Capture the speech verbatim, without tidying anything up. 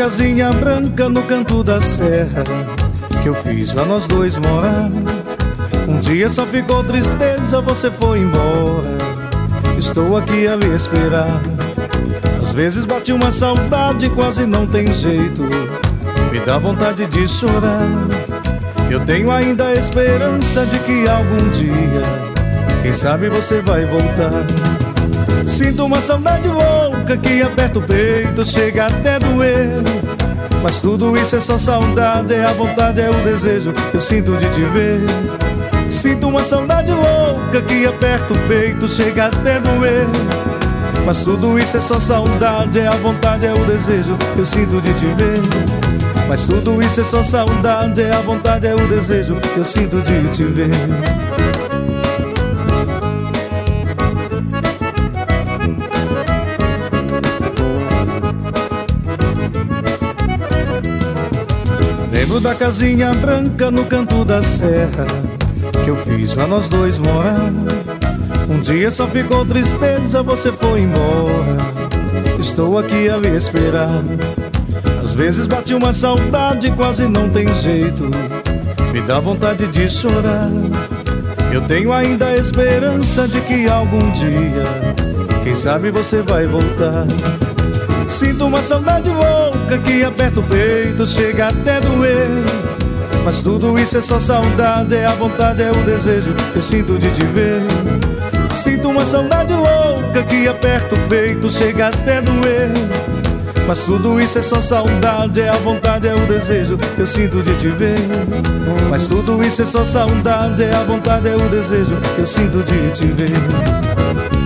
casinha branca no canto da serra que eu fiz pra nós dois morar. Um dia só ficou tristeza, você foi embora. Estou aqui a lhe esperar. Às vezes bate uma saudade, quase não tem jeito, me dá vontade de chorar. Eu tenho ainda a esperança de que algum dia, quem sabe você vai voltar. Sinto uma saudade louca que aperta o peito, chega até doer. Mas tudo isso é só saudade, é a vontade, é o desejo que eu sinto de te ver. Sinto uma saudade louca que aperta o peito, chega até doer. Mas tudo isso é só saudade, é a vontade, é o desejo que eu sinto de te ver. Mas tudo isso é só saudade, é a vontade, é o desejo que eu sinto de te ver. Lembro da casinha branca no canto da serra que eu fiz pra nós dois morar. Um dia só ficou tristeza, você foi embora. Estou aqui a lhe esperar. Às vezes bate uma saudade, quase não tem jeito, me dá vontade de chorar. Eu tenho ainda a esperança de que algum dia, quem sabe você vai voltar. Sinto uma saudade louca que aperta o peito, chega até doer. Mas tudo isso é só saudade, é a vontade, é o desejo que eu sinto de te ver. Sinto uma saudade louca que aperta o peito, chega até doer. Mas tudo isso é só saudade, é a vontade, é o desejo que eu sinto de te ver. Mas tudo isso é só saudade, é a vontade, é o desejo que eu sinto de te ver.